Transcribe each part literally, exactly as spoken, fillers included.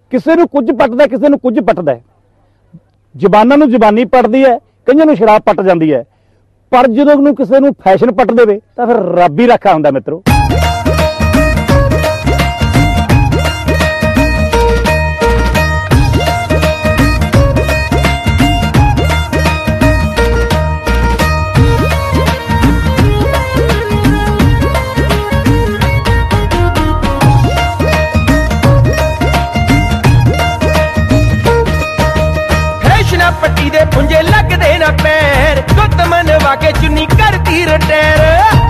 ਕਿਸੇ ਨੂੰ ਕੁਝ ਪੱਟਦਾ, ਕਿਸੇ ਨੂੰ ਕੁਝ ਪੱਟਦਾ। ਜ਼ਬਾਨਾਂ ਨੂੰ ਜ਼ਬਾਨੀ ਪੱਟਦੀ ਹੈ, ਕਈਆਂ ਨੂੰ ਸ਼ਰਾਬ ਪੱਟ ਜਾਂਦੀ ਹੈ, ਪਰ ਜਦੋਂ ਨੂੰ ਕਿਸੇ ਨੂੰ ਫੈਸ਼ਨ ਪੱਟ ਦੇਵੇ ਤਾਂ ਫਿਰ ਰੱਬ ਹੀ ਰੱਖਾ ਹੁੰਦਾ ਮਿੱਤਰੋ। पट्टी दे पुंजे लगदे ना पैर, गुत मनवा के चुन्नी करती रिटायर।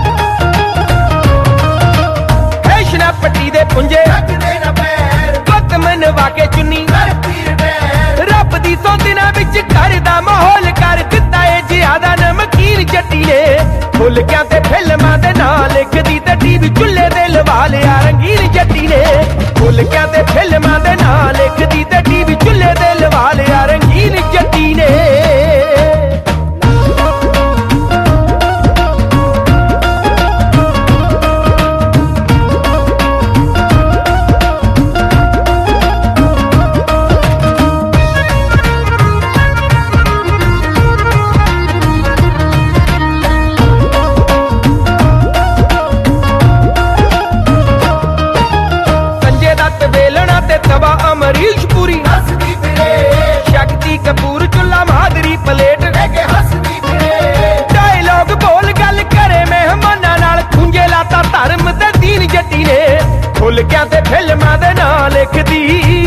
फैशना पट्टी दे पुंजे लगदे ना पैर, गुत मनवा के चुन्नी करती रिटायर। रब दी सौंदना विच घर दा माहौल कर दिता है जियादा नमकीन जट्टी ने। फुलकियां ते फिल्मां दे नाल लिखदी ते टीवी चुल्हे दे लवा लिया रंगीन जट्टी ने। फुलकियां ते फिल्मां दे नाल लिखदी ते टीवी चुल्हे दे लवा लिया रंगीन जट्टी ने। तवा अमरीश पुरी हसदी फिरे, शक्ति कपूर चुल्ला मादरी प्लेट लेके हसदी फिरे। डायलॉग बोल गल करे मेहमाना नाल, खुंजे लाता धर्म ते दीन जट्टी ने। फुलकियां ते फिल्मां दे नाल लिखदी,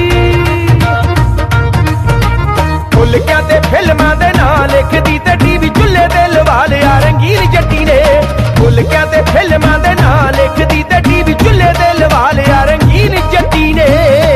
फुलकियां ते फिल्मां दे नाल लिखदी ते टीवी चुल्हे ते लवा लिया रंगीन जट्टी ने। फुलकियां ते फिल्मां दे नाल लिखदी ते टीवी चुल्हे ते लवा लिया रंगीन जट्टी ने।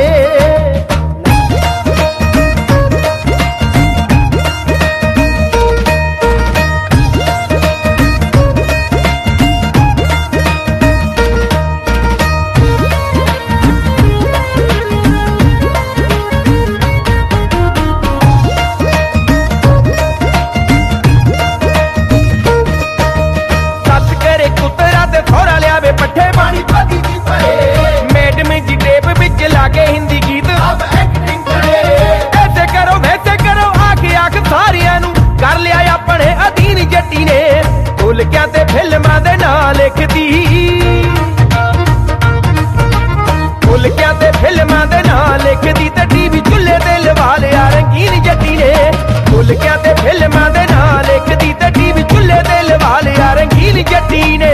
पट्ठे पानी पाती दी परे, मैडम जी टेप बिच लागे हिंदी गीत अब एक्टिंग करे। ऐसे करो वैसे करो आके आख सारियां नू कर लिया अपने अधीन जट्टी ने। फुलकियां ते फिल्मां दे नाल लिखदी, फुलकियां ते फिल्मां दे नाल लिखदी ते टीवी चुल्हे ते लवा लिया रंगीन जट्टी ने। फुलकियां ते फिल्मां दे नाल लिखदी ते टीवी चुल्हे ते लवा लिया रंगीन जट्टी ने।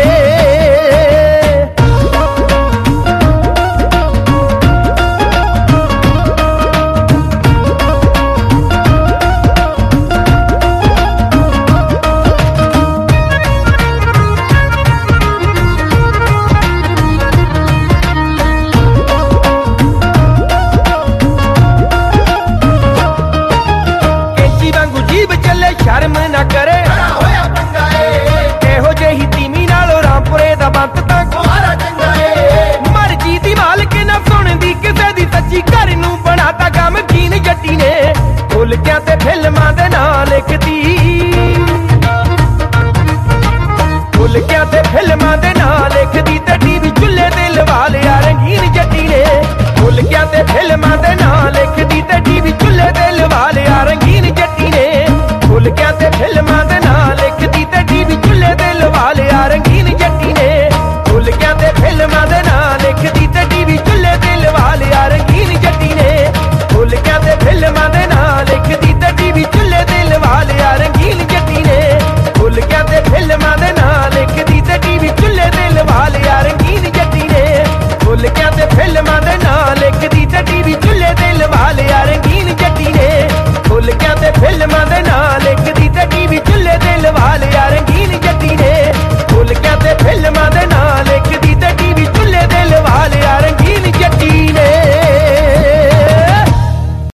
शर्म ना करे होया पंगा ए, एहो जेही तीमी नालों रामपुरे दा बंत तां कुमारा चंगा ए। मर्जी दी मालक ना सुनदी किसे दी सच्ची, घर नू बनाता गमगीन जट्टी ने। फुलकियां ते फिल्मां दे नाल लिखदी, फुलकियां ते फिल्मां दे नाल लिखदी ते टीवी चुल्हे ते लवा लिया रंगीन जट्टी ने। फुलकियां ते फिल्मां दे नाल लिखदी ते टीवी चुल्हे ते लवा लिया रंगीन जट्टी ने। फुलकियां ते फिल्मां दे नाल लिखदी ते टीवी चुल्हे ते लवा लिया रंगीन जट्टी ने। फुलकियां ते फिल्मां दे नाल लिखदी ते टीवी चुल्हे ते लवा लिया रंगीन जट्टी ने। फुलकियां ते फिल्मां दे नाल लिखदी ते टीवी चुल्हे ते लवा लिया रंगीन जट्टी ने। फुलकियां ते फिल्मां दे नाल लिखदी ते टीवी चुल्हे ते लवा लिया रंगीन जट्टी ने। फुलकियां ते फिल्मां दे नाल लिखदी ते टीवी चुल्हे ते लवा लिया रंगीन जट्टी ने। फुलकियां ते फिल्मां दे नाल लिखदी ते टीवी चुल्हे ते लवा लिया रंगीन जट्टी ने। फुलकियां ते फिल्मां दे नाल